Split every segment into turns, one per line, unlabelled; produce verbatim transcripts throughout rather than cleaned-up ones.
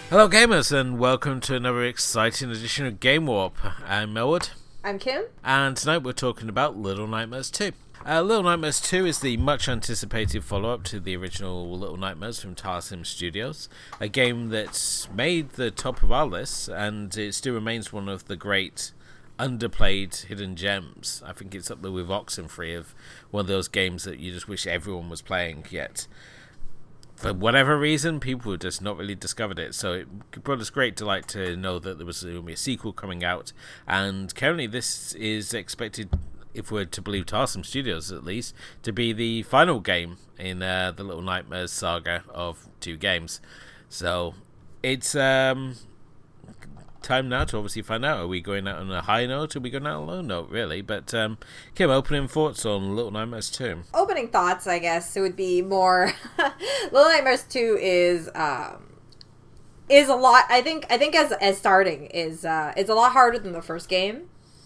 Hello gamers and welcome to another exciting edition of Game Warp. I'm Melwood.
I'm Kim.
And tonight we're talking about Little Nightmares two. Uh, Little Nightmares two is the much anticipated follow-up to the original Little Nightmares from Tarsim Studios, a game that's made the top of our list and it still remains one of the great underplayed hidden gems. I think it's up there with Oxenfree, of one of those games that you just wish everyone was playing, yet for whatever reason, people have just not really discovered it. So it brought us great delight to know that there was going to be a sequel coming out. And currently this is expected, if we're to believe Tarsim Studios at least, to be the final game in uh, the Little Nightmares saga of two games. So it's um, time now to obviously find out. Are we going out on a high note? Or are we going out on a low note, really? But um, Kim, opening thoughts on Little Nightmares two?
Opening thoughts, I guess, it would be more... Little Nightmares two is... Um, is a lot... I think I think as as starting is uh, it's a lot harder than the first game.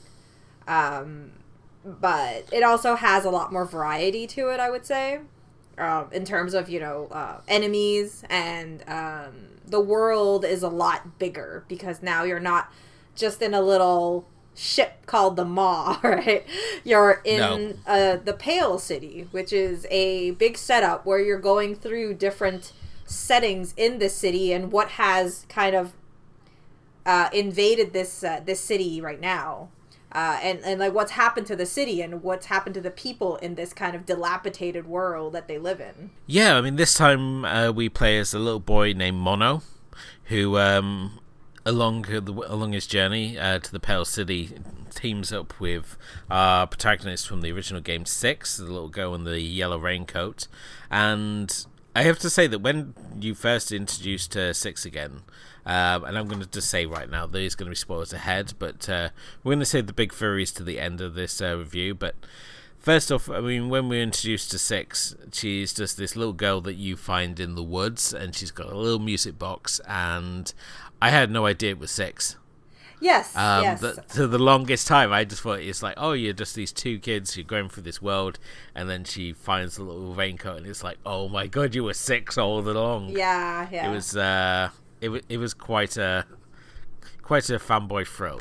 Um, but it also has a lot more variety to it, I would say. Um, in terms of, you know, uh, enemies, and um, the world is a lot bigger because now you're not just in a little ship called the Maw, right? You're in
No.
uh, the Pale City, which is a big setup where you're going through different settings in the city and what has kind of uh, invaded this uh, this city right now. Uh, and, and like what's happened to the city and what's happened to the people in this kind of dilapidated world that they live in.
Yeah, I mean, this time uh, we play as a little boy named Mono, who, um, along the, along his journey uh, to the Pale City, teams up with our protagonist from the original game six, the little girl in the yellow raincoat. And I have to say that when you first introduced to six again, Um, and I'm going to just say right now, there's going to be spoilers ahead, but uh, we're going to save the big furries to the end of this uh, review. But first off, I mean, when we're introduced to Six, she's just this little girl that you find in the woods, and she's got a little music box, and I had no idea it was Six.
Yes,
Um,
yes.
the, to the longest time, I just thought it's like, oh, you're just these two kids who are going through this world, and then she finds the little raincoat, and it's like, oh my god, you were Six all along.
Yeah, yeah.
It was... Uh, It, w- it was quite a quite a fanboy thrill.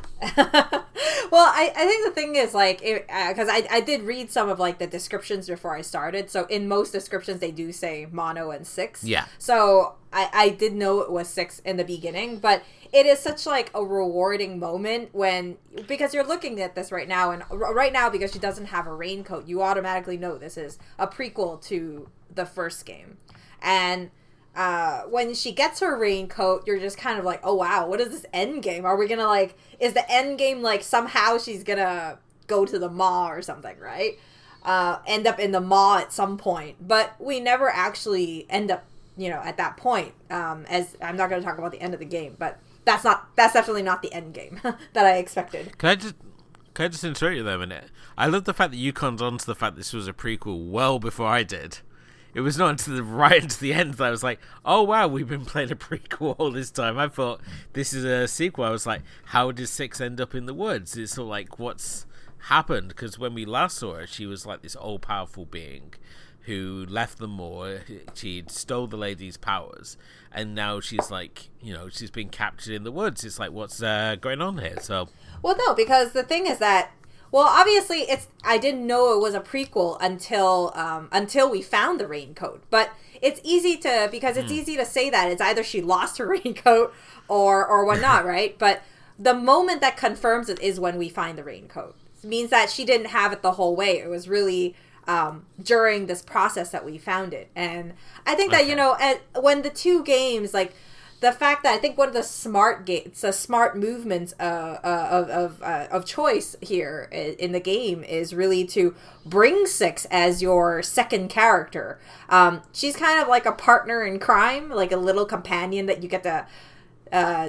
Well, I, I think the thing is, like, because uh, I, I did read some of, like, the descriptions before I started. So in most descriptions, they do say Mono and Six.
Yeah.
So I, I did know it was Six in the beginning. But it is such, like, a rewarding moment when... Because you're looking at this right now. And r- right now, because she doesn't have a raincoat, you automatically know this is a prequel to the first game. And... Uh, when she gets her raincoat, you're just kind of like, oh wow, what is this end game? Are we gonna, like, is the end game, like, somehow she's gonna go to the Maw or something, right? Uh, end up in the Maw at some point. But we never actually end up, you know, at that point. Um, as I'm not gonna talk about the end of the game, but that's not, that's definitely not the end game that I expected.
Can I just can I just interrupt you there a minute? I love the fact that you conned on to the fact this was a prequel well before I did. It was not until the right into the end that I was like, oh wow, we've been playing a prequel all this time. I thought this is a sequel. I was like, how did Six end up in the woods? It's sort of like, what's happened? Because when we last saw her, she was like this all-powerful being who left the Maw. She stole the lady's powers, and now she's like, you know, she's been captured in the woods. It's like, what's uh, going on here? So,
well, no, because the thing is that, well, obviously, it's. I didn't know it was a prequel until um, until we found the raincoat. But it's easy to because it's mm. easy to say that it's either she lost her raincoat or or whatnot, right? But the moment that confirms it is when we find the raincoat. It means that she didn't have it the whole way. It was really um, during this process that we found it, and I think that okay. you know, at, when the two games like. The fact that I think one of the smart games, the smart movements uh, uh, of of, uh, of choice here in the game is really to bring Six as your second character. Um, she's kind of like a partner in crime, like a little companion that you get to uh,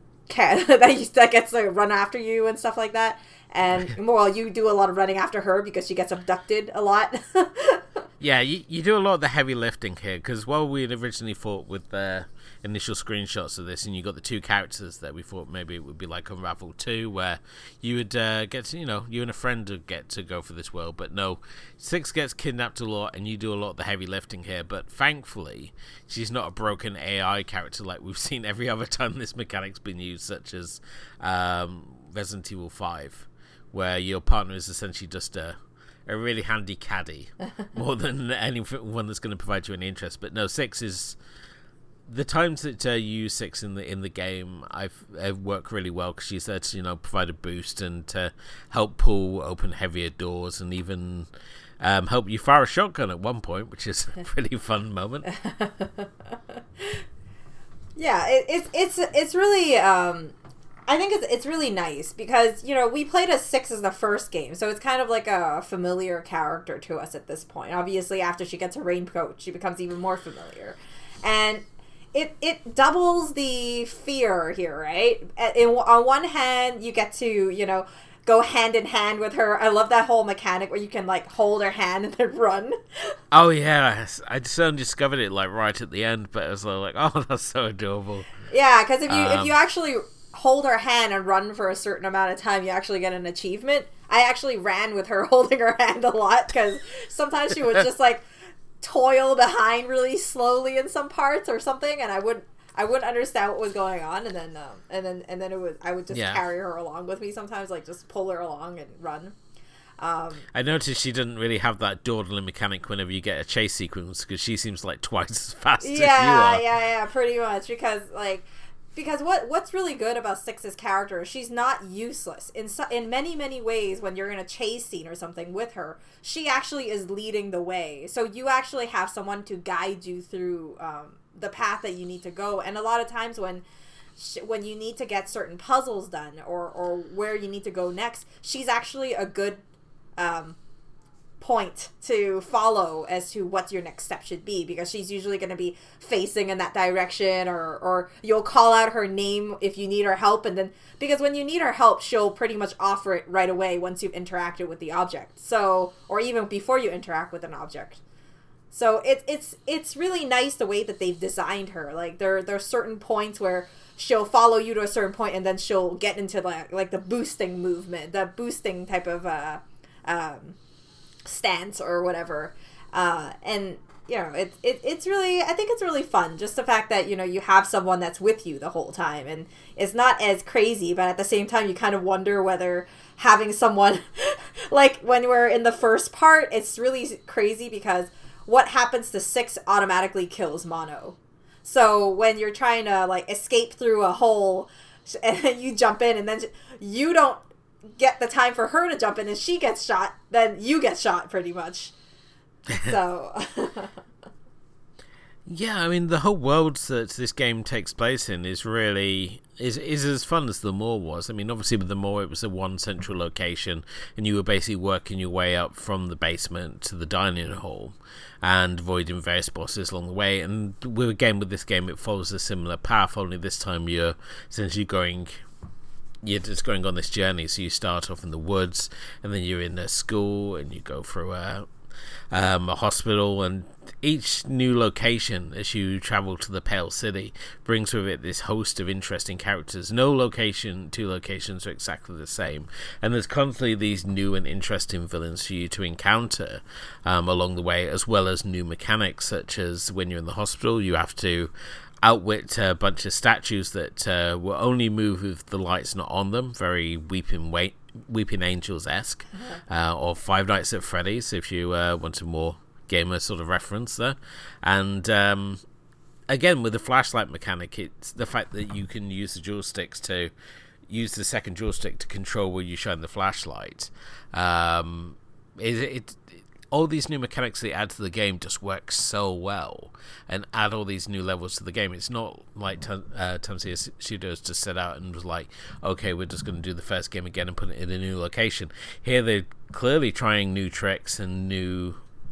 ca- that, you, that gets to run after you and stuff like that. And well, you do a lot of running after her because she gets abducted a lot.
Yeah, you, you do a lot of the heavy lifting here, because while we had originally thought with the initial screenshots of this, and you got the two characters that we thought maybe it would be like Unravel two, where you would uh, get to, you know, you and a friend would get to go for this world, but no, Six gets kidnapped a lot, and you do a lot of the heavy lifting here, but thankfully, she's not a broken A I character like we've seen every other time this mechanic's been used, such as um, Resident Evil five, where your partner is essentially just a a really handy caddy more than anyone that's going to provide you any interest. But no, Six is the times that uh, you use Six in the in the game. I've, I've worked really well because she's there to, you know, provide a boost and to help pull open heavier doors and even um, help you fire a shotgun at one point, which is a pretty fun moment.
Yeah, it, it's it's it's really. Um... I think it's it's really nice because, you know, we played as Six as the first game, so it's kind of like a familiar character to us at this point. Obviously, after she gets a raincoat, she becomes even more familiar. And it it doubles the fear here, right? In, on one hand, you get to, you know, go hand in hand with her. I love that whole mechanic where you can, like, hold her hand and then run.
Oh, yeah. I just only discovered it, like, right at the end, but I was like, oh, that's so adorable.
Yeah, because if you
um,
if you actually hold her hand and run for a certain amount of time, you actually get an achievement. I actually ran with her holding her hand a lot because sometimes she would just like toil behind really slowly in some parts or something, and I wouldn't I wouldn't understand what was going on, and then um, and then and then it would I would just yeah. carry her along with me sometimes, like just pull her along and run. Um,
I noticed she didn't really have that dawdling mechanic whenever you get a chase sequence because she seems like twice as fast
yeah,
as you are.
Yeah, yeah, pretty much because like. Because what what's really good about Six's character is she's not useless. In so, in many, many ways, when you're in a chase scene or something with her, she actually is leading the way. So you actually have someone to guide you through um, the path that you need to go. And a lot of times when sh- when you need to get certain puzzles done or, or where you need to go next, she's actually a good um, point to follow as to what your next step should be, because she's usually going to be facing in that direction, or or you'll call out her name if you need her help, and then because when you need her help, she'll pretty much offer it right away once you've interacted with the object, so or even before you interact with an object. So it, it's it's really nice the way that they've designed her. Like there there's certain points where she'll follow you to a certain point, and then she'll get into like like the boosting movement, the boosting type of uh um stance or whatever, uh and you know it, it it's really I think it's really fun, just the fact that, you know, you have someone that's with you the whole time, and it's not as crazy, but at the same time you kind of wonder whether having someone like when we're in the first part, it's really crazy because what happens to Six automatically kills Mono. So when you're trying to like escape through a hole and you jump in, and then you don't get the time for her to jump in and she gets shot, then you get shot pretty much. So
yeah, I mean the whole world that this game takes place in is really is is as fun as the Moor was. I mean, obviously with the Moor it was a one central location, and you were basically working your way up from the basement to the dining hall and avoiding various bosses along the way. And with again with this game it follows a similar path, only this time you're essentially going you're just going on this journey. So you start off in the woods, and then you're in a school, and you go through a, um, a hospital, and each new location as you travel to the Pale City brings with it this host of interesting characters. No location, two locations are exactly the same, and there's constantly these new and interesting villains for you to encounter um, along the way, as well as new mechanics, such as when you're in the hospital you have to outwit a bunch of statues that uh, will only move with the lights not on them, very Weeping Wa- Weeping Angels-esque, uh, or Five Nights at Freddy's if you uh, want a more gamer sort of reference there. And um, again, with the flashlight mechanic, it's the fact that you can use the joysticks to use the second joystick to control where you shine the flashlight. Um, it, it all these new mechanics they add to the game just work so well, and add all these new levels to the game. It's not like T- uh, Tanzia Studios just set out and was like, okay, we're just going to do the first game again and put it in a new location. Here they're clearly trying new tricks and new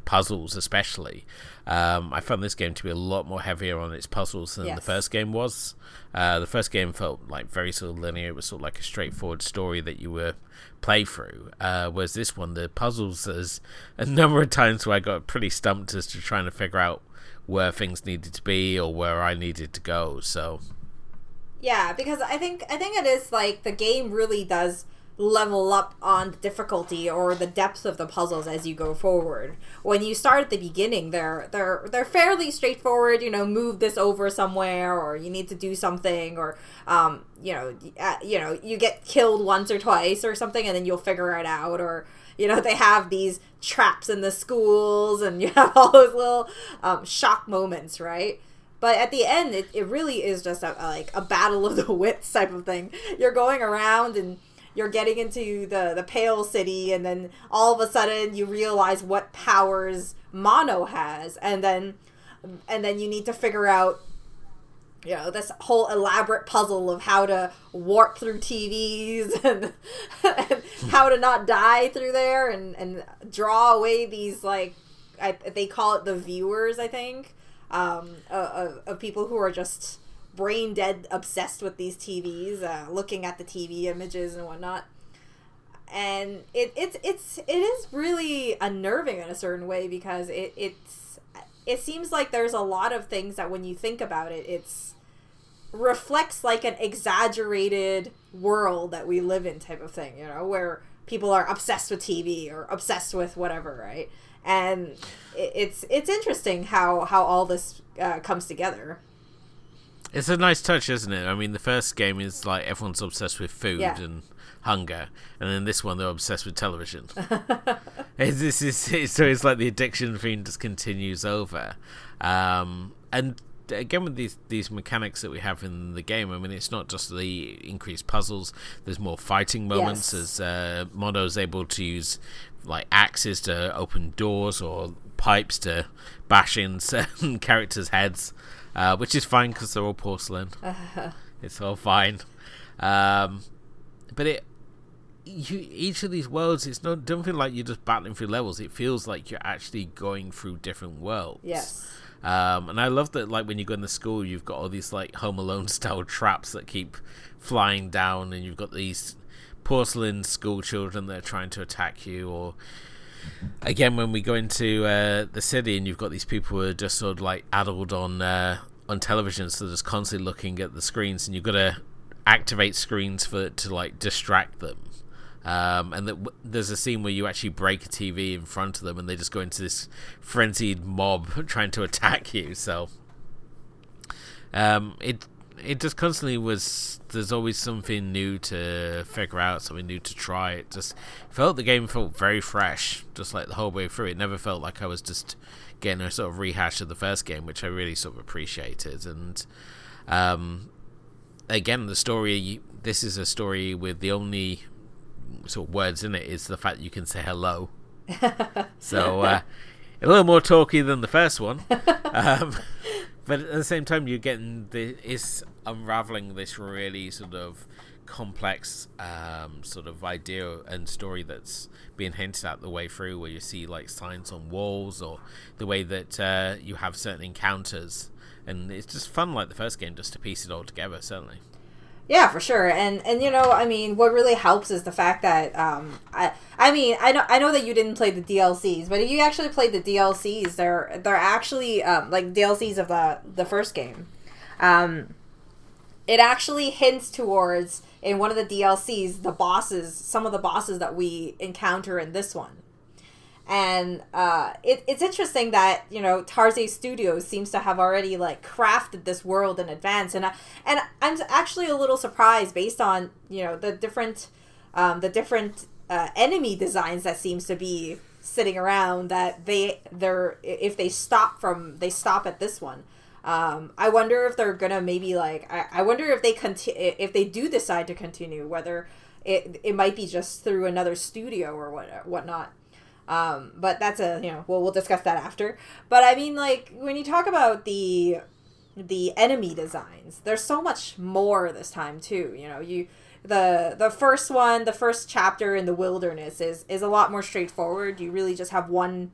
puzzles especially. Um, I found this game to be a lot more heavier on its puzzles than
Yes.
the first game was. Uh, the first game felt like very sort of linear. It was sort of like a straightforward story that you were play through. Uh, whereas this one, the puzzles, there's a number of times where I got pretty stumped as to trying to figure out where things needed to be or where I needed to go. So
Yeah, because I think I think it is like the game really does level up on the difficulty or the depth of the puzzles as you go forward. When you start at the beginning, they're they're they're fairly straightforward. You know, move this over somewhere, or you need to do something, or um, you know, uh, you know, you get killed once or twice or something, and then you'll figure it out. Or you know, they have these traps in the schools, and you have all those little um, shock moments, right? But at the end, it, it really is just a, a, like a battle of the wits type of thing. You're going around and you're getting into the, the Pale City, and then all of a sudden you realize what powers Mono has, and then and then you need to figure out, you know, this whole elaborate puzzle of how to warp through T Vs and, and how to not die through there, and, and draw away these, like, I, they call it the viewers, I think, um, of, of people who are just brain dead obsessed with these T Vs, uh, looking at the T V images and whatnot. And it it's it's it is really unnerving in a certain way, because it it's it seems like there's a lot of things that when you think about it, it's reflects like an exaggerated world that we live in type of thing, you know, where people are obsessed with T V or obsessed with whatever, right? And it, it's it's interesting how how all this uh, comes together.
it's a nice touch, isn't it? I mean, the first game is like everyone's obsessed with food
Yeah.
and hunger, and then this one they're obsessed with television. it's, this is it's, so it's like the addiction theme just continues over, um, and again with these these mechanics that we have in the game. I mean, it's not just the increased puzzles. There's more fighting moments,
Yes.
as uh, Mono's able to use like axes to open doors or pipes to bash in certain characters' heads, uh, which is fine because they're all porcelain. It's all fine. Um, but it, you, each of these worlds, it's not don't feel like you're just battling through levels. It feels like you're actually going through different worlds.
Yes.
Um, and I love that, like, when you go in the school, you've got all these, like, Home Alone style traps that keep flying down, and you've got these porcelain school children that are trying to attack you. Or again, when we go into uh, the city, and you've got these people who are just sort of like addled on uh, on television, so they're just constantly looking at the screens, and you've got to activate screens for to like distract them. Um, and that w- there's a scene where you actually break a T V in front of them, and they just go into this frenzied mob trying to attack you. So um, it it just constantly was. There's always something new to figure out, something new to try. It just felt the game felt very fresh, just like the whole way through. It never felt like I was just getting a sort of rehash of the first game, which I really sort of appreciated. And um, again, the story. This is a story with the only sort of words in it is the fact you can say hello. So uh, a little more talky than the first one, um, but at the same time you're getting the it's unraveling this really sort of complex um, sort of idea and story that's being hinted at the way through, where you see like signs on walls, or the way that uh, you have certain encounters, and it's just fun like the first game just to piece it all together, certainly.
Yeah, for sure. And and you know, I mean, what really helps is the fact that um I I mean, I know I know that you didn't play the D L Cs, but if you actually played the D L Cs, they're they're actually um like D L Cs of the the first game. Um it actually hints towards, in one of the D L Cs, the bosses, some of the bosses that we encounter in this one. And uh, it, it's interesting that, you know, Tarsier Studios seems to have already, like, crafted this world in advance. And, I, and I'm actually a little surprised based on, you know, the different um, the different uh, enemy designs that seems to be sitting around, that they, they're, if they stop from, they stop at this one. Um, I wonder if they're gonna maybe, like, I, I wonder if they conti- if they do decide to continue, whether it, it might be just through another studio or what whatnot. Um, but that's a, you know, well, we'll discuss that after. But I mean, like, when you talk about the, the enemy designs, there's so much more this time too. You know, you, the, the first one, the first chapter in the wilderness is, is a lot more straightforward. You really just have one,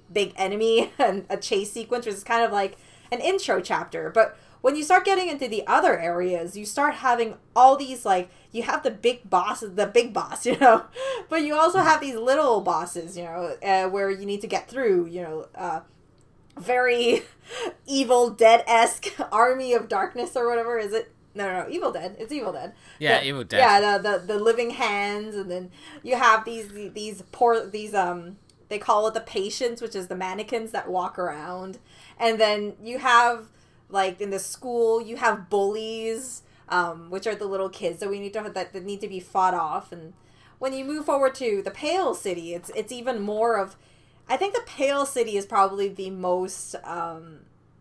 big enemy and a chase sequence, which is kind of like an intro chapter. But when you start getting into the other areas, you start having all these, like, you have the big bosses, the big boss, you know, but you also have these little bosses, you know, uh, where you need to get through, you know, uh, very Evil Dead-esque Army of Darkness or whatever, is it? No, no, no, Evil Dead. It's Evil Dead.
Yeah,
the,
Evil Dead.
Yeah, the, the the living hands, and then you have these these poor these um they call it the patients, which is the mannequins that walk around, and then you have, like, in the school, you have bullies, um, which are the little kids that we need to that, that need to be fought off. And when you move forward to the Pale City, it's it's even more of, I think the Pale City is probably the most um,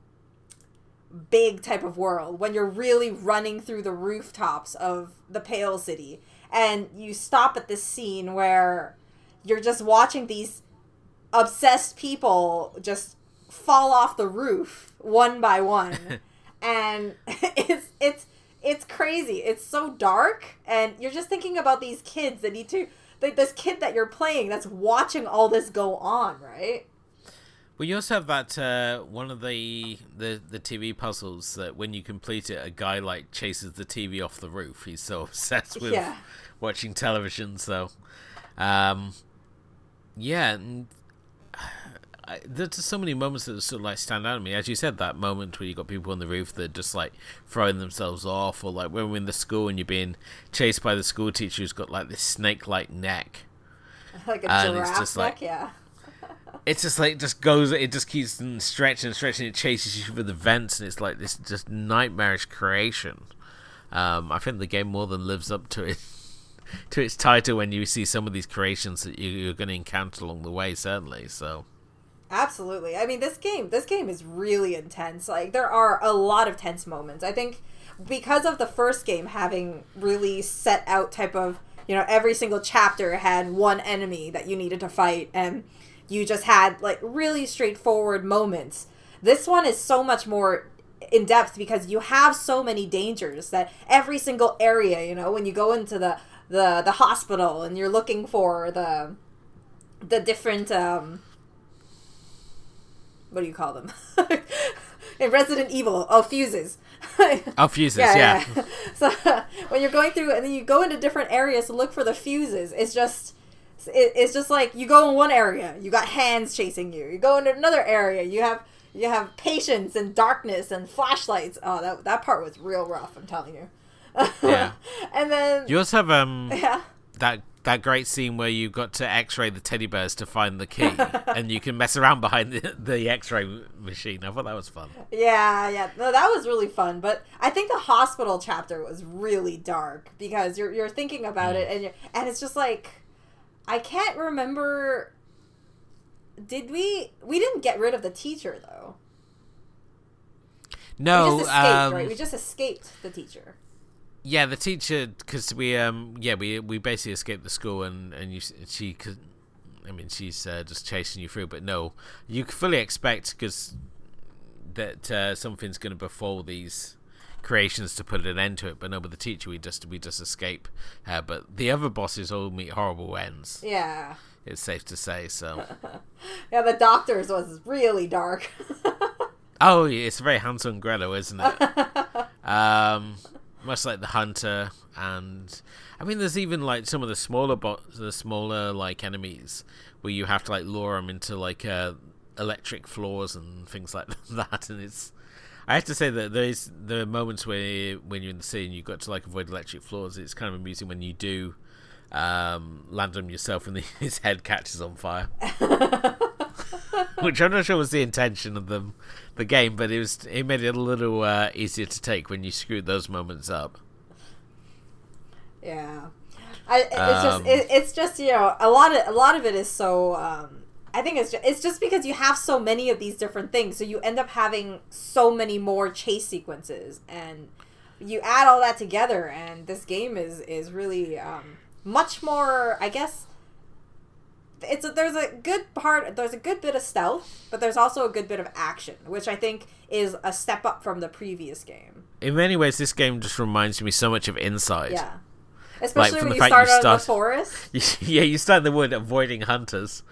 big type of world, when you're really running through the rooftops of the Pale City, and you stop at this scene where you're just watching these obsessed people just fall off the roof one by one. And it's it's it's crazy. It's so dark, and you're just thinking about these kids that need to, like, this kid that you're playing that's watching all this go on, right?
Well, you also have that uh, one of the, the the T V puzzles that when you complete it, a guy, like, chases the T V off the roof. He's so obsessed with
Yeah.
watching television. So, um, yeah, and I, there's just so many moments that sort of, like, stand out to me. As you said, that moment where you got people on the roof that are just, like, throwing themselves off, or, like, when we're in the school and you're being chased by the school teacher who's got, like, this snake-like neck.
Like a
And it's
giraffe
just
neck,
like-
yeah.
It's just like, it just goes, it just keeps stretching and stretching. It chases you through the vents, and it's like this just nightmarish creation. Um, I think the game more than lives up to it, to its title when you see some of these creations that you, you're going to encounter along the way, certainly. So,
Absolutely. I mean, this game, this game is really intense. Like, there are a lot of tense moments. I think because of the first game having really set out type of, you know, every single chapter had one enemy that you needed to fight, and you just had, like, really straightforward moments. This one is so much more in depth because you have so many dangers that every single area, you know, when you go into the the, the hospital and you're looking for the the different um what do you call them? In Resident Evil, oh, fuses.
oh, fuses, yeah.
yeah. yeah. So when you're going through, and then you go into different areas to look for the fuses, it's just, it, it's just like you go in one area, you got hands chasing you. You go into another area, you have you have patience and darkness and flashlights. Oh, that that part was real rough, I'm telling you.
Yeah.
And then
You also have um
yeah.
that that great scene where you got to X-ray the teddy bears to find the key, and you can mess around behind the, the X-ray machine. I thought that was fun.
Yeah, yeah. No, that was really fun. But I think the hospital chapter was really dark because you're you're thinking about it, and you're, and it's just like, I can't remember. Did we? We didn't get rid of the teacher though.
No,
we just escaped,
um,
right? We just escaped the teacher.
Yeah, the teacher, because we, um, yeah, we we basically escaped the school, and and you, she, cause, I mean, she's uh, just chasing you through. But no, you fully expect because that uh, something's going to befall these creations to put an end to it. But no, with the teacher, we just we just escape. Uh, but the other bosses all meet horrible ends.
Yeah.
It's safe to say. So.
Yeah, the doctor's was really dark.
Oh, yeah, it's very Hansel and Gretel, isn't it? um. Much like the hunter, and I mean, there's even like some of the smaller bots, the smaller like enemies, where you have to like lure them into like uh, electric floors and things like that. And it's, I have to say that there's the moments where when you're in the sea and you've got to like avoid electric floors. It's kind of amusing when you do um, land on yourself and the, his head catches on fire, which I'm not sure was the intention of them. The game, but it was it made it a little uh, easier to take when you screwed those moments up.
Yeah, I it's
Um,
just it, it's just you know a lot of a lot of it is so um I think it's just, it's just because you have so many of these different things, so you end up having so many more chase sequences, and you add all that together, and this game is is really um much more, I guess. It's a, there's a good part, there's a good bit of stealth, but there's also a good bit of action, which I think is a step up from the previous game.
In many ways, this game just reminds me so much of Inside.
Yeah. Especially
from
when
the
you
fact
start
you
out in the
start-
forest.
Yeah, you start in the wood avoiding hunters,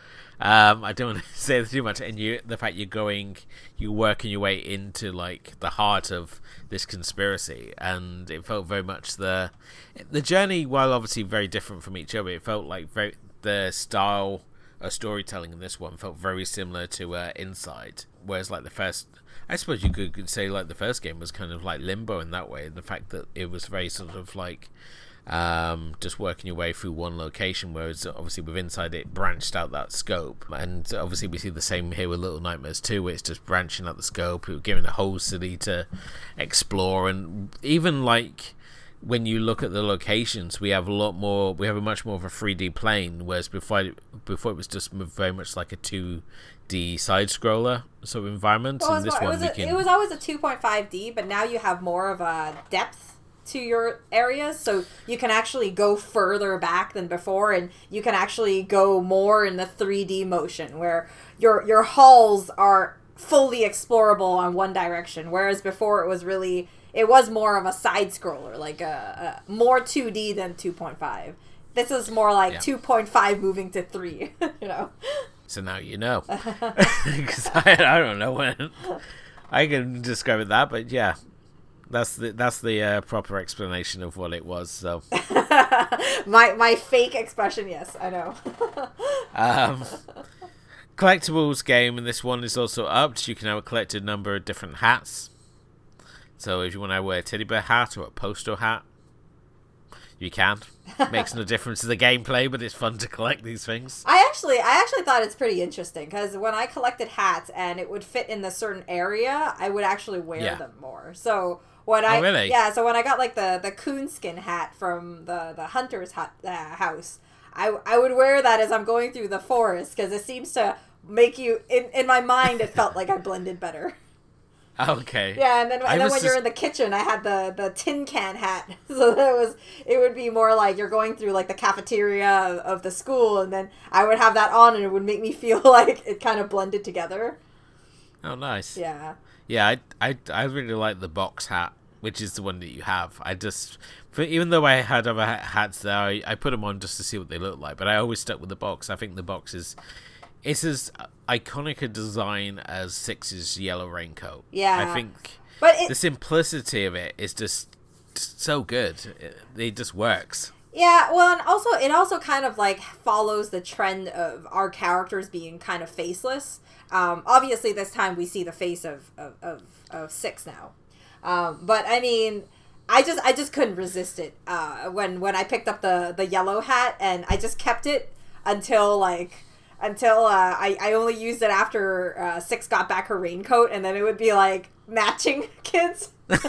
Um, I don't want to say too much, and you, the fact you're going, you're working your way into like the heart of this conspiracy, and it felt very much the the journey. While obviously very different from each other, it felt like very the style of storytelling in this one felt very similar to uh, Inside. Whereas like the first, I suppose you could, could say like the first game was kind of like Limbo in that way. The fact that it was very sort of like. Um, just working your way through one location, whereas obviously with Inside it branched out that scope, and obviously we see the same here with Little Nightmares two, where it's just branching out the scope, giving a whole city to explore, and even like when you look at the locations, we have a lot more, we have a much more of a three D plane, whereas before before it was just very much like a two D side scroller sort of environment.
Well,
and this
more,
one
it, was
we
a,
can...
it was always a two point five D, but now you have more of a depth to your areas, so you can actually go further back than before, and you can actually go more in the three D motion where your your halls are fully explorable on one direction, whereas before it was really it was more of a side scroller, like a, a more two D than two point five. This is more like yeah. two point five moving to three. You know,
so now you know, because I, I don't know when I can describe it that, but yeah. That's the that's the uh, proper explanation of what it was. So
my my fake expression, yes, I know.
um, collectibles game, and this one is also upped. You can have a collected number of different hats. So if you want to wear a teddy bear hat or a poster hat, you can. Makes no difference to the gameplay, but it's fun to collect these things.
I actually, I actually thought it's pretty interesting because when I collected hats and it would fit in a certain area, I would actually wear yeah. them more. So. When I,
oh, really?
Yeah, so when I got, like, the, the coonskin hat from the, the hunter's hut, uh, house, I, I would wear that as I'm going through the forest, because it seems to make you, in, in my mind, it felt like I blended better.
Okay.
Yeah, and then, and then when just... you're in the kitchen, I had the, the tin can hat, so that it was, it would be more like you're going through, like, the cafeteria of, of the school, and then I would have that on, and it would make me feel like it kind of blended together.
Oh, nice.
Yeah.
Yeah, I, I, I really like the box hat, which is the one that you have. I just, for, even though I had other hats there, I, I put them on just to see what they look like. But I always stuck with the box. I think the box is, it's as iconic a design as Six's yellow raincoat.
Yeah,
I think
but it,
the simplicity of it is just, just so good. It, it just works.
Yeah, well, and also it also kind of like follows the trend of our characters being kind of faceless. Um, obviously, this time we see the face of of, of, of Six now, um, but I mean, I just I just couldn't resist it uh, when when I picked up the the yellow hat, and I just kept it until like until uh, I I only used it after uh, Six got back her raincoat, and then it would be like matching kids.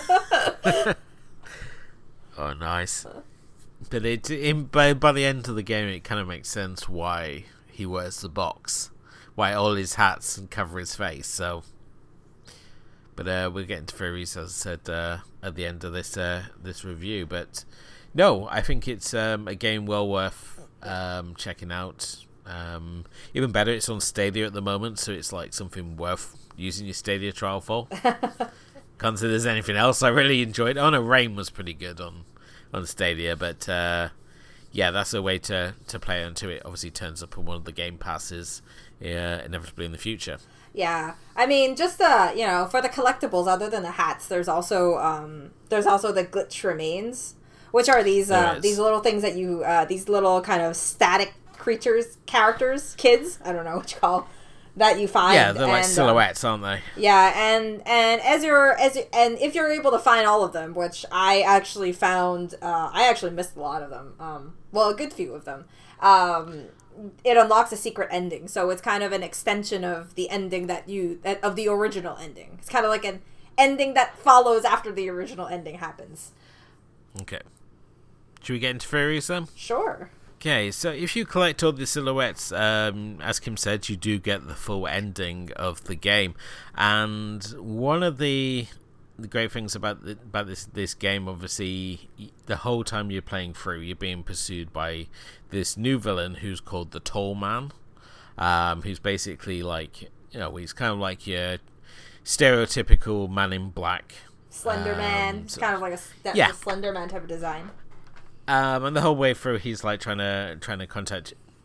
Oh, nice. But it in by by the end of the game, it kind of makes sense why he wears the box. Why all his hats and cover his face, so... But uh, we'll get into theories, as I said, uh, at the end of this uh, this review. But no, I think it's um, a game well worth um, checking out. Um, even better, it's on Stadia at the moment, so it's like something worth using your Stadia trial for. Can't say there's anything else I really enjoyed. Oh no, Rain was pretty good on, on Stadia, but... Uh, yeah, that's a way to, to play until it obviously turns up on one of the Game Passes uh, inevitably in the future.
Yeah, I mean, just the you know for the collectibles, other than the hats, there's also um, there's also the glitch remains, which are these uh, these little things that you uh, these little kind of static creatures, characters, kids. I don't know what you call. That you find.
Yeah, they're like
and,
silhouettes,
um,
aren't they?
Yeah, and and as you're as you, and if you're able to find all of them, which I actually found, uh, I actually missed a lot of them. Um, well, a good few of them. Um, it unlocks a secret ending, so it's kind of an extension of the ending that you of the original ending. It's kind of like an ending that follows after the original ending happens.
Okay. Should we get into theories then?
Sure.
Okay, so if you collect all the silhouettes, um, as Kim said, you do get the full ending of the game. And one of the the great things about the, about this this game, obviously, the whole time you're playing through, you're being pursued by this new villain who's called the Tall Man, um, who's basically like, you know, he's kind of like your stereotypical Man in Black.
Slender um, Man. It's so, kind of like a,
yeah.
a Slender Man type of design.
Um, and the whole way through, he's like trying to trying to contact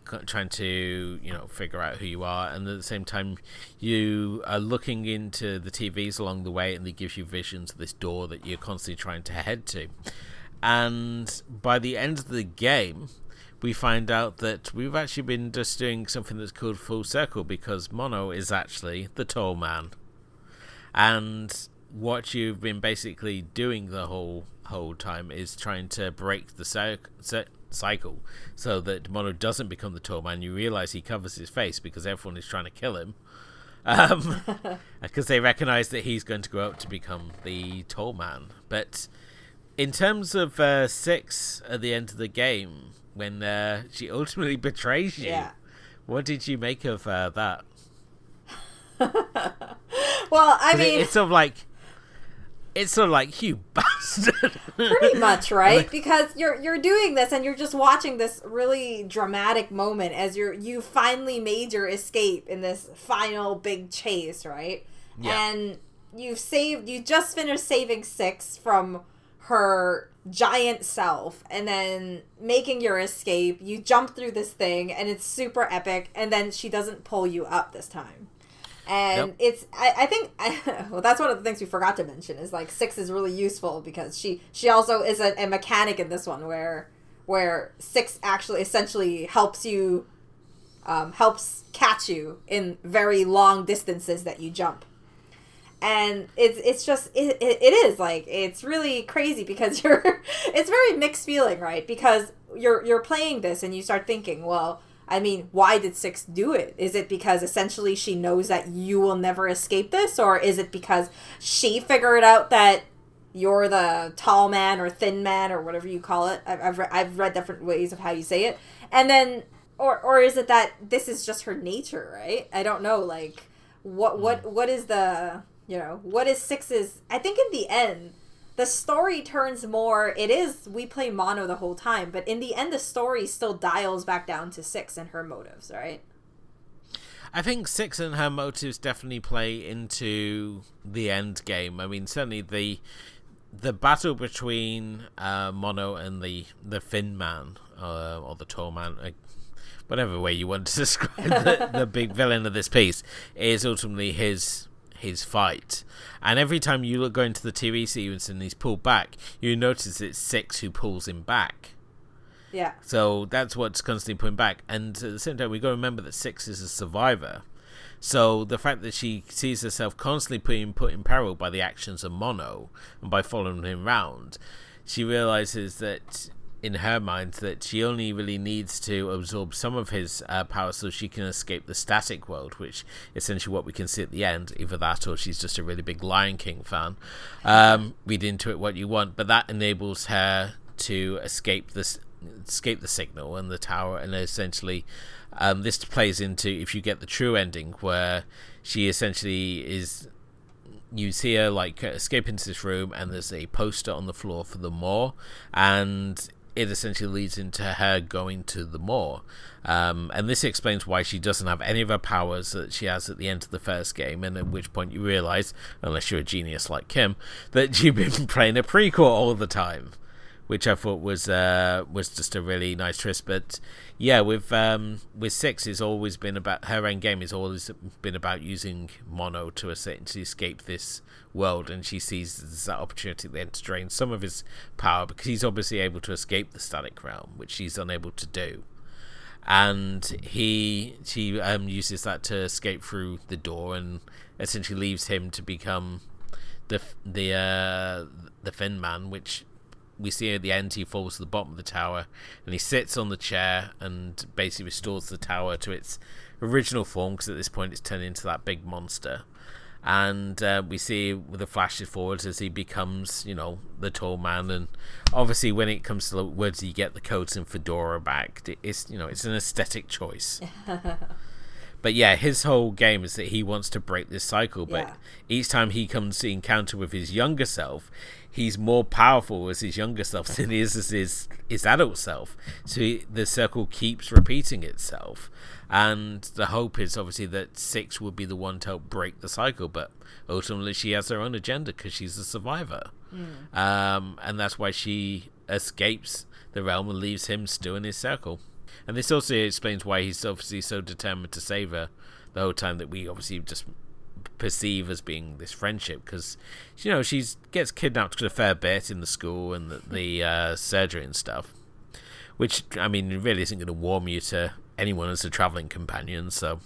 c- trying to, you know, figure out who you are, and at the same time, you are looking into the T Vs along the way, and they give you visions of this door that you're constantly trying to head to. And by the end of the game, we find out that we've actually been just doing something that's called full circle, because Mono is actually the tall man. And what you've been basically doing the whole whole time is trying to break the cyc- cycle so that Mono doesn't become the tall man. You realize he covers his face because everyone is trying to kill him, um, because they recognize that he's going to grow up to become the tall man. But in terms of uh, Six at the end of the game, when uh, she ultimately betrays you,
yeah.
what did you make of uh, that?
Well, I mean,
it, it's sort of like, it's sort of like, you bastard.
Pretty much, right? Because you're you're doing this and you're just watching this really dramatic moment as you're you finally made your escape in this final big chase, right? Yeah. And you've saved you just finished saving Six from her giant self, and then making your escape. You jump through this thing and it's super epic, and then she doesn't pull you up this time. And nope. it's, I, I think, I, well, that's one of the things we forgot to mention is like Six is really useful because she, she also is a, a mechanic in this one where, where Six actually essentially helps you, um, helps catch you in very long distances that you jump. And it's, it's just, it, it, it is like, it's really crazy because you're, it's very mixed feeling, right? Because you're, you're playing this and you start thinking, well, I mean, why did Six do it? Is it because essentially she knows that you will never escape this? Or is it because she figured out that you're the tall man or thin man or whatever you call it? I've, I've, re- I've read different ways of how you say it. And then, or or is it that this is just her nature, right? I don't know. Like, what what what is the, you know, what is Six's, I think in the end, the story turns more, it is, we play Mono the whole time, but in the end, the story still dials back down to Six and her motives, right?
I think Six and her motives definitely play into the end game. I mean, certainly the the battle between uh, Mono and the, the Thin Man, uh, or the Tall Man, uh, whatever way you want to describe the, the big villain of this piece, is ultimately his... his fight. And every time you look go into the T V sequence and he's pulled back, you notice it's Six who pulls him back.
Yeah.
So that's what's constantly pulling back. And at the same time, we got to remember that Six is a survivor. So the fact that she sees herself constantly being put in peril by the actions of Mono and by following him around, she realizes that in her mind that she only really needs to absorb some of his uh, power so she can escape the static world, which essentially what we can see at the end. Either that or she's just a really big Lion King fan. Um, read into it what you want, but that enables her to escape this escape the signal and the tower, and essentially um, this plays into, if you get the true ending, where she essentially is, you see her like escape into this room and there's a poster on the floor for the Maw, and it essentially leads into her going to the Maw. Um, and this explains why she doesn't have any of her powers that she has at the end of the first game, and at which point you realise, unless you're a genius like Kim, that you've been playing a prequel all the time, which I thought was uh, was just a really nice twist. But yeah, with um, with Six, it's always been about, her end game has always been about using Mono to essentially escape this world, and she sees that opportunity then to drain some of his power, because he's obviously able to escape the static realm, which she's unable to do. And he she um, uses that to escape through the door, and essentially leaves him to become the the uh, the Thin Man, which we see at the end. He falls to the bottom of the tower and he sits on the chair and basically restores the tower to its original form, because at this point it's turned into that big monster. And uh, we see with the flashes forwards as he becomes, you know, the tall man. And obviously when it comes to the words, you get the coats and fedora back. It's, you know, it's an aesthetic choice. But yeah, his whole game is that he wants to break this cycle, but yeah. each time he comes to encounter with his younger self, he's more powerful as his younger self than he is as his, his adult self. So he, the circle keeps repeating itself. And the hope is obviously that Six would be the one to help break the cycle, but ultimately she has her own agenda because she's a survivor. Mm. Um, and that's why she escapes the realm and leaves him still in his circle. And this also explains why he's obviously so determined to save her the whole time, that we obviously just perceive as being this friendship, because you know she gets kidnapped a fair bit in the school and the, the uh, surgery and stuff, which I mean really isn't going to warm you to anyone as a traveling companion. So,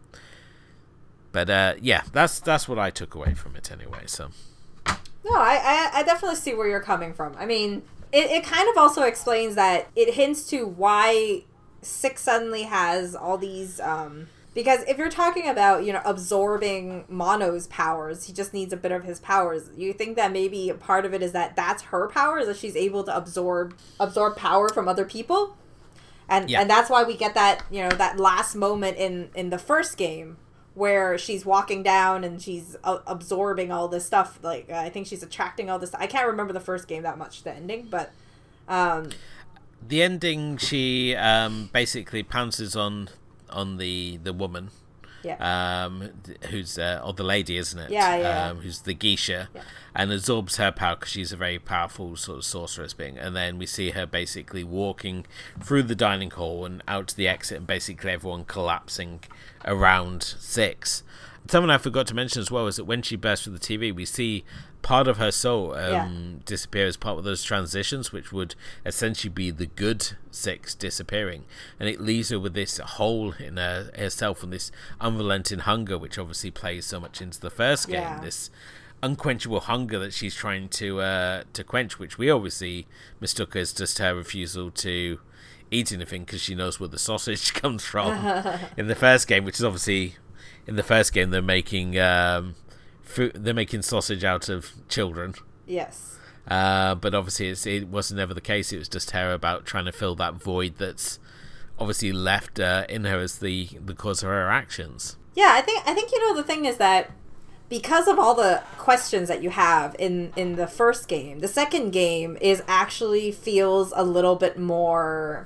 but uh, yeah, that's that's what I took away from it anyway. So,
no, I I, I definitely see where you're coming from. I mean, it it kind of also explains that it hints to why Six suddenly has all these. Um, Because if you're talking about, you know, absorbing Mono's powers, he just needs a bit of his powers. You think that maybe a part of it is that that's her powers, that she's able to absorb absorb power from other people? And yeah. and that's why we get that, you know, that last moment in, in the first game where she's walking down and she's uh, absorbing all this stuff. Like, uh, I think she's attracting all this. I can't remember the first game that much, the ending, but... Um,
the ending, she um, basically pounces on... on the the woman,
yeah,
um, who's uh, or the lady, isn't it?
Yeah, yeah.
Um, who's the geisha,
yeah.
and absorbs her power because she's a very powerful sort of sorceress being. And then we see her basically walking through the dining hall and out to the exit, and basically everyone collapsing around Six. Something I forgot to mention as well is that when she bursts through the T V, we see part of her soul um,
yeah.
disappear as part of those transitions, which would essentially be the good Six disappearing, and it leaves her with this hole in her, herself and this unrelenting hunger, which obviously plays so much into the first game.
Yeah.
This unquenchable hunger that she's trying to uh, to quench, which we obviously mistook as just her refusal to eat anything because she knows where the sausage comes from in the first game, which is obviously. In the first game, they're making um, fruit, they're making sausage out of children.
Yes.
Uh, but obviously, it's, it wasn't ever the case. It was just her about trying to fill that void that's obviously left uh, in her as the the cause of her actions.
Yeah, I think I think you know the thing is that because of all the questions that you have in in the first game, the second game is actually feels a little bit more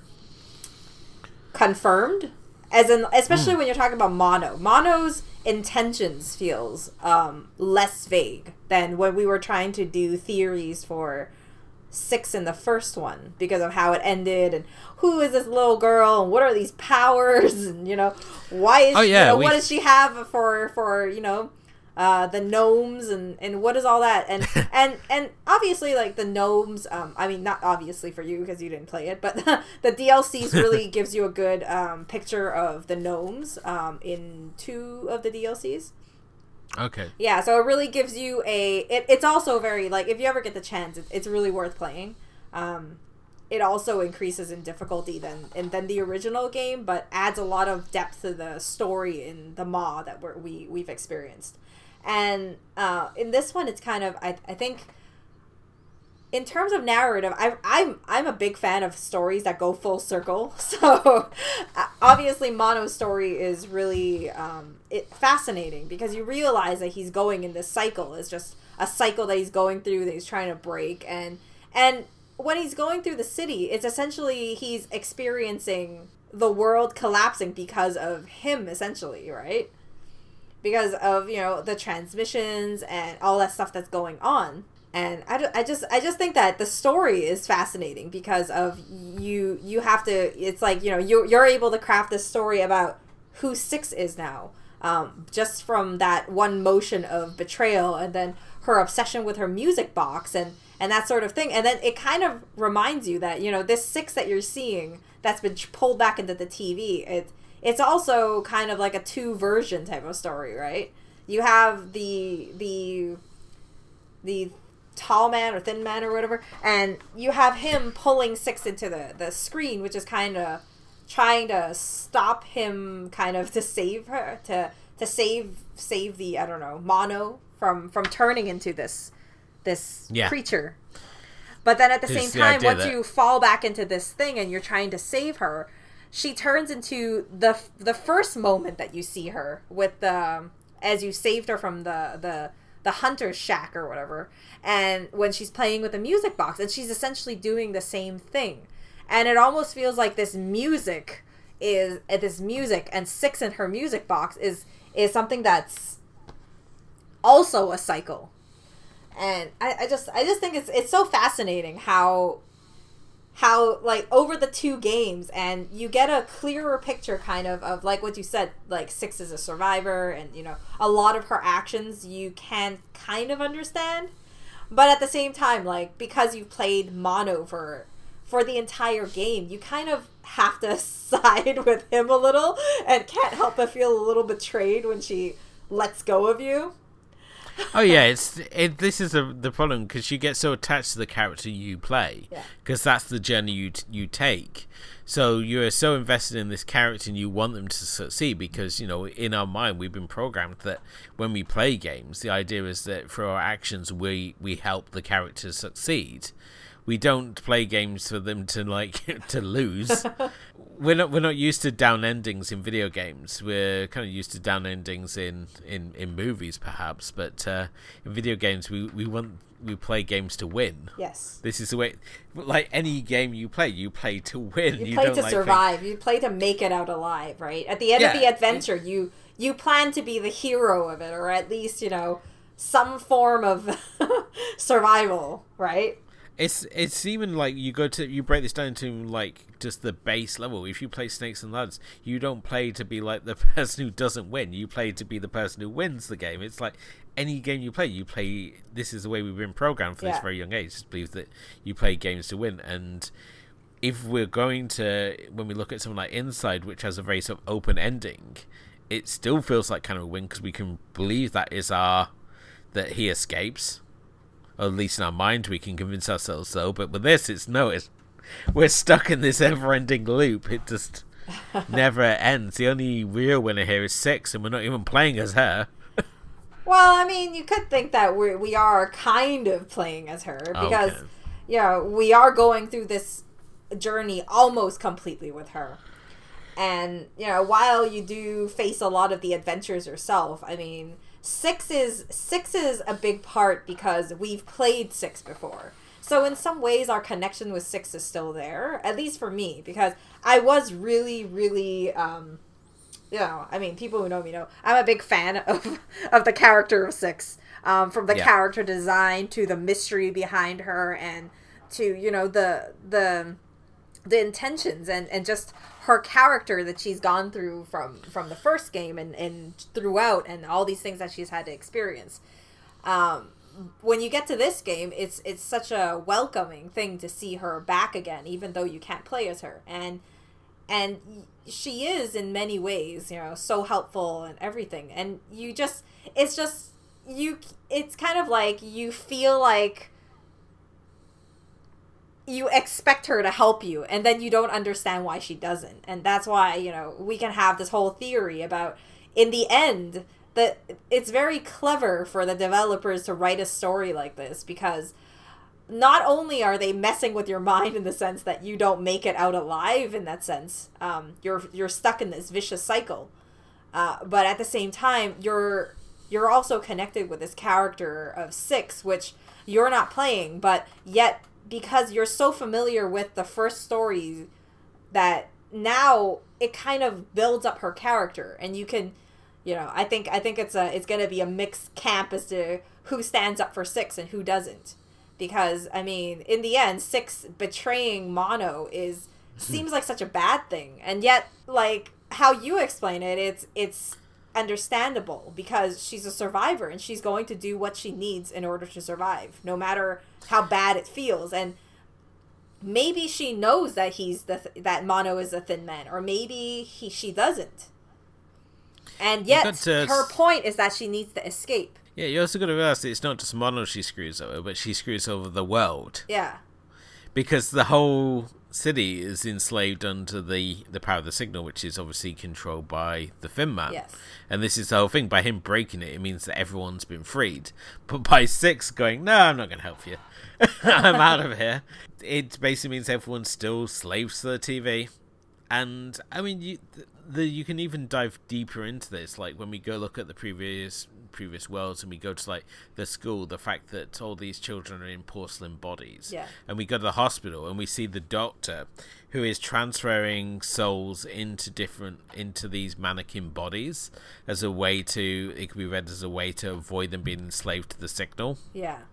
confirmed. As in, especially mm. when you're talking about Mono. Mono's intentions feels um, less vague than when we were trying to do theories for Six in the first one because of how it ended and who is this little girl and what are these powers and, you know, why is
oh,
she,
yeah,
you know,
we...
what does she have for, for you know, uh, the gnomes and, and what is all that? And, and, and obviously, like, the gnomes, um, I mean, not obviously for you because you didn't play it, but the D L Cs really gives you a good um, picture of the gnomes um, in two of the D L Cs.
Okay.
Yeah, so it really gives you a... It, it's also very, like, if you ever get the chance, it, it's really worth playing. Um, it also increases in difficulty than, and than the original game, but adds a lot of depth to the story in the Maw that we're, we, we've experienced. And uh, in this one, it's kind of, I, I think, in terms of narrative, I, I'm I'm a big fan of stories that go full circle. So obviously, Mono's story is really um, it, fascinating because you realize that he's going in this cycle. It's just a cycle that he's going through that he's trying to break. And and when he's going through the city, it's essentially he's experiencing the world collapsing because of him, essentially, right? Because of, you know, the transmissions and all that stuff that's going on. And I, I just I just think that the story is fascinating because of you you have to, it's like, you know, you're, you're able to craft this story about who Six is now. Um, just from that one motion of betrayal and then her obsession with her music box and, and that sort of thing. And then it kind of reminds you that, you know, this Six that you're seeing that's been pulled back into the T V, it, it's also kind of like a two version type of story, right? You have the the the tall man or thin man or whatever, and you have him pulling Six into the, the screen, which is kind of trying to stop him, kind of to save her, to to save save the, I don't know, Mono from from turning into this this yeah. creature. But then at the same time, once that... you fall back into this thing and you're trying to save her, she turns into the the first moment that you see her with the, as you saved her from the the the hunter's shack or whatever, and when she's playing with the music box, and she's essentially doing the same thing, and it almost feels like this music is uh, this music and Six in her music box is is something that's also a cycle. And I, I just I just think it's it's so fascinating how how like over the two games, and you get a clearer picture kind of of like what you said, like Six is a survivor, and you know a lot of her actions you can kind of understand, but at the same time, like because you've played mono for for the entire game, you kind of have to side with him a little and can't help but feel a little betrayed when she lets go of you.
Oh yeah, it's it. This is a, the problem, because you get so attached to the character you play, because yeah. that's the journey you t- you take. So you're so invested in this character and you want them to succeed, because you know in our mind we've been programmed that when we play games, the idea is that through our actions we we help the character succeed. We don't play games for them to like to lose. We're not we're not used to down endings in video games. We're kind of used to down endings in, in, in movies, perhaps. But uh, in video games, we, we want we play games to win.
Yes.
This is the way. Like any game you play, you play to win.
You,
you
play
don't,
to
like,
survive.
think...
You play to make it out alive. Right at the end
yeah.
of the adventure, you you plan to be the hero of it, or at least you know some form of survival. Right.
It's it's even like you go to you break this down to like just the base level. If you play Snakes and Ladders, you don't play to be like the person who doesn't win. You play to be the person who wins the game. It's like any game you play, you play. This is the way we've been programmed from
yeah.
this very young age. Just believe that you play games to win. And if we're going to, when we look at something like Inside, which has a very sort of open ending, it still feels like kind of a win because we can believe that is our that he escapes. Or at least in our mind we can convince ourselves so, but with this it's no, it's we're stuck in this ever-ending loop. It just never ends. The only real winner here is Six, and we're not even playing as her.
Well, I mean, you could think that we we are kind of playing as her, because
okay.
you know, we are going through this journey almost completely with her. And, you know, while you do face a lot of the adventures yourself, I mean, Six is Six is a big part because we've played Six before. So in some ways, our connection with Six is still there, at least for me, because I was really, really, um, you know, I mean, people who know me know I'm a big fan of of the character of Six, um, from the yeah. character design to the mystery behind her, and to you know the the the intentions and and just her character that she's gone through from, from the first game and, and throughout, and all these things that she's had to experience. Um, when you get to this game, it's it's such a welcoming thing to see her back again, even though you can't play as her. And and she is in many ways, you know, so helpful and everything. And you just, it's just, you, it's kind of like you feel like you expect her to help you, and then you don't understand why she doesn't. And that's why, you know, we can have this whole theory about, in the end, that it's very clever for the developers to write a story like this, because not only are they messing with your mind in the sense that you don't make it out alive in that sense, um, you're you're stuck in this vicious cycle, uh, but at the same time, you're you're also connected with this character of Six, which you're not playing, but yet, because you're so familiar with the first story, that now it kind of builds up her character, and you can, you know, I think I think it's a it's gonna be a mixed camp as to who stands up for Six and who doesn't, because I mean, in the end, Six betraying Mono is seems like such a bad thing, and yet, like how you explain it, it's it's understandable, because she's a survivor and she's going to do what she needs in order to survive, no matter how bad it feels. And maybe she knows that he's the th- that Mono is a thin man, or maybe he she doesn't, and yet to... her point is that she needs to escape.
Yeah, you also got to realize that it's not just Mono she screws over, but she screws over the world.
Yeah,
because the whole city is enslaved under the, the power of the signal, which is obviously controlled by the Thin Man.
Yes.
And this is the whole thing. By him breaking it, it means that everyone's been freed. But by Six going, no, I'm not going to help you. I'm out of here. It basically means everyone's still slaves to the T V. And, I mean, you the you can even dive deeper into this. Like, when we go look at the previous previous worlds and we go to, like, the school, the fact that all these children are in porcelain bodies.
Yeah.
And we go to the hospital and we see the doctor who is transferring souls into different, into these mannequin bodies as a way to, it could be read as a way to avoid them being enslaved to the signal.
Yeah.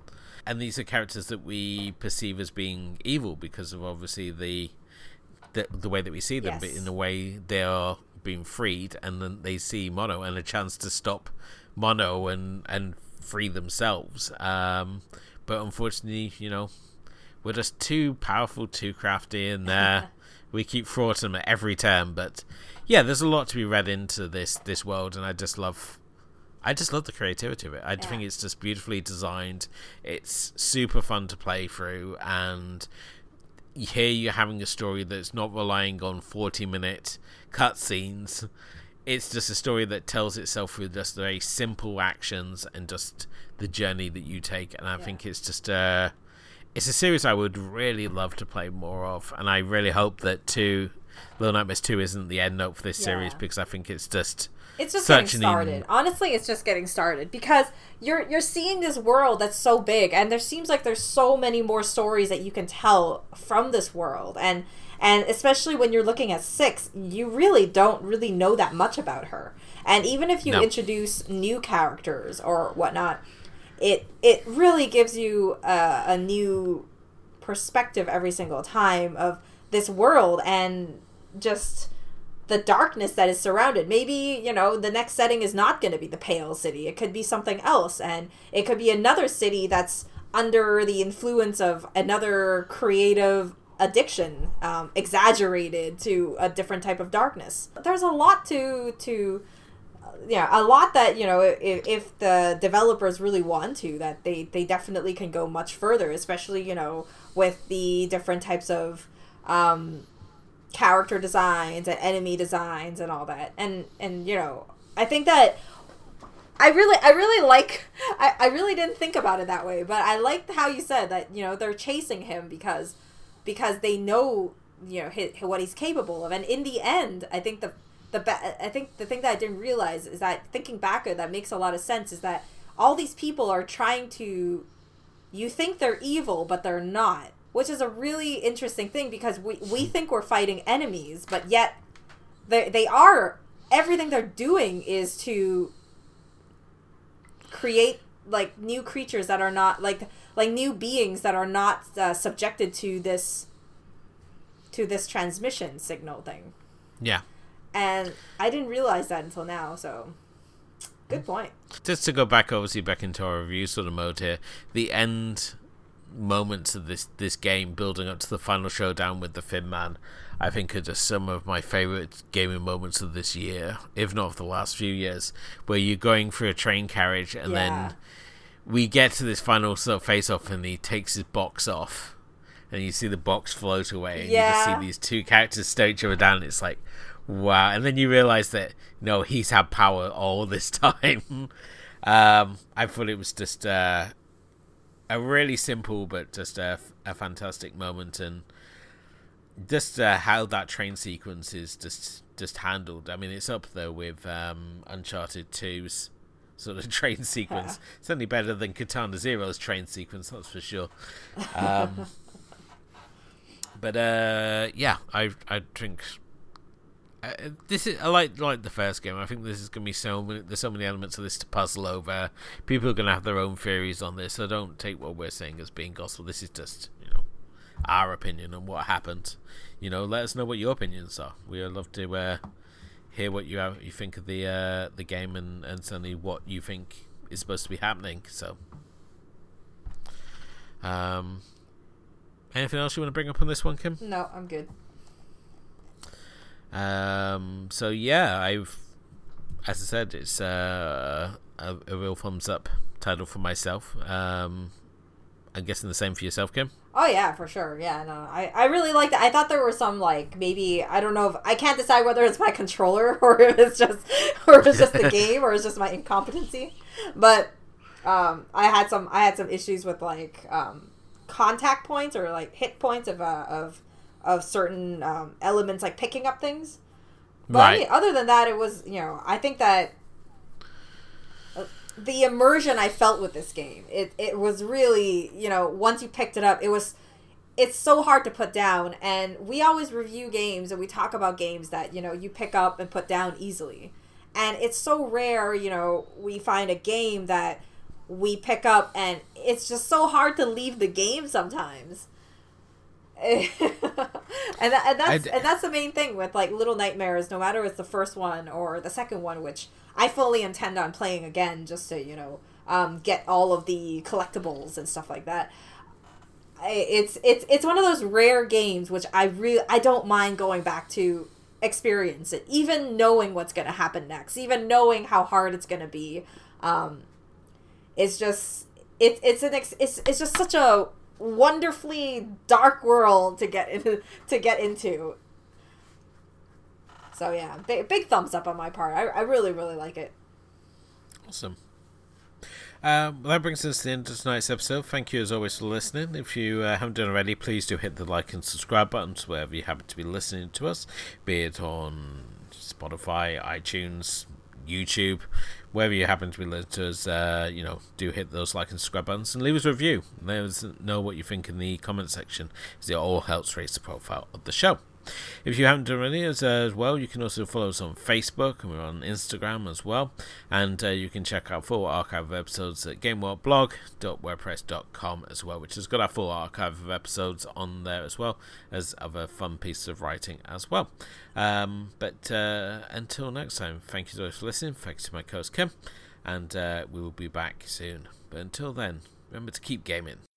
and these are characters that we perceive as being evil because of obviously the the, the way that we see them,
yes.
but in a way they are being freed, and then they see Mono and a chance to stop Mono and and free themselves. Um, but unfortunately, you know, we're just too powerful, too crafty, and uh, we keep thwarting them at every turn. But yeah, there's a lot to be read into this this world, and I just love. I just love the creativity of it. I yeah. think it's just beautifully designed. It's super fun to play through, and here you're having a story that's not relying on forty minute cutscenes. It's just a story that tells itself with just very simple actions and just the journey that you take. And I yeah. think it's just uh, it's a series I would really love to play more of. And I really hope that two, Little Nightmares two isn't the end note for this yeah. series, because I think it's just
It's just getting started. In... Honestly, it's just getting started because you're you're seeing this world that's so big, and there seems like there's so many more stories that you can tell from this world, and and especially when you're looking at Six, you really don't really know that much about her. And even if you no. introduce new characters or whatnot, it it really gives you a, a new perspective every single time of this world and just the darkness that is surrounded. Maybe, you know, the next setting is not going to be the Pale City. It could be something else, and it could be another city that's under the influence of another creative addiction, um, exaggerated to a different type of darkness. There's a lot to, to uh, yeah, a lot that, you know, if, if the developers really want to, that they, they definitely can go much further, especially, you know, with the different types of, um, character designs and enemy designs and all that. And, and, you know, I think that I really, I really like, I, I really didn't think about it that way, but I liked how you said that, you know, they're chasing him because, because they know, you know, his, what he's capable of. And in the end, I think the, the, I think the thing that I didn't realize is that thinking back, that makes a lot of sense, is that all these people are trying to, you think they're evil, but they're not. Which is a really interesting thing, because we, we think we're fighting enemies, but yet they they are, everything they're doing is to create like new creatures that are not like like new beings that are not uh, subjected to this to this transmission signal thing.
Yeah.
And I didn't realize that until now, so good point.
Just to go back, obviously, back into our review sort of mode here, the end moments of this this game building up to the final showdown with the Thin Man, I think are just some of my favorite gaming moments of this year, if not of the last few years, where you're going through a train carriage and yeah. then we get to this final sort of face off and he takes his box off and you see the box float away and yeah. you just see these two characters stare each other down, and it's like, wow. And then you realize that no, he's had power all this time. um I thought it was just uh a really simple but just a, a fantastic moment, and just uh, how that train sequence is just just handled. I mean, it's up there with um, Uncharted two's sort of train sequence. Yeah. Certainly better than Katana Zero's train sequence, that's for sure. Um, but uh, yeah, I I think uh, this is I like like the first game. I think this is gonna be so many. There's so many elements of this to puzzle over. People are gonna have their own theories on this, so don't take what we're saying as being gospel. This is just, you know, our opinion on what happened. You know, let us know what your opinions are. We would love to uh, hear what you have, you think of the uh, the game, and and certainly what you think is supposed to be happening. So, um, anything else you want to bring up on this one, Kim?
No, I'm good.
Um, so yeah, I've, as I said, it's uh, a, a real thumbs up title for myself. Um, I'm guessing the same for yourself, Kim?
Oh yeah, for sure. Yeah, no, I, I really liked it. I thought there were some, like, maybe, I don't know if, I can't decide whether it's my controller or if it's just, or if it's just the game or it's just my incompetency. But, um, I had some, I had some issues with, like, um, contact points or, like, hit points of, uh, of, of certain um, elements, like picking up things. But right. I mean, other than that, it was, you know, I think that uh, the immersion I felt with this game, it, it was really, you know, once you picked it up, it was, it's so hard to put down. And we always review games and we talk about games that, you know, you pick up and put down easily. And it's so rare, you know, we find a game that we pick up and it's just so hard to leave the game sometimes. and, that, and that's and that's the main thing with like Little Nightmares, no matter if it's the first one or the second one, which I fully intend on playing again just to, you know, um, get all of the collectibles and stuff like that. It's it's it's one of those rare games which I really I don't mind going back to experience it, even knowing what's going to happen next, even knowing how hard it's going to be. Um, it's just it, it's an ex, it's it's just such a wonderfully dark world to get into to get into. So yeah, big, big thumbs up on my part. I I really really like it.
Awesome. Um, that brings us to the end of tonight's episode. Thank you as always for listening. If you uh, haven't done already, please do hit the like and subscribe buttons wherever you happen to be listening to us, be it on Spotify, iTunes, YouTube, wherever you happen to be listening to us. Uh, you know, do hit those like and subscribe buttons and leave us a review. Let us know what you think in the comment section, as it all helps raise the profile of the show. If you haven't done already as, uh, as well, you can also follow us on Facebook, and we're on Instagram as well. And uh, you can check out full archive of episodes at gameworldblog dot wordpress dot com as well, which has got our full archive of episodes on there as well as other fun pieces of writing as well. Um, but uh, until next time, thank you so much for listening. Thanks to my co-host Kim, and uh, we will be back soon. But until then, remember to keep gaming.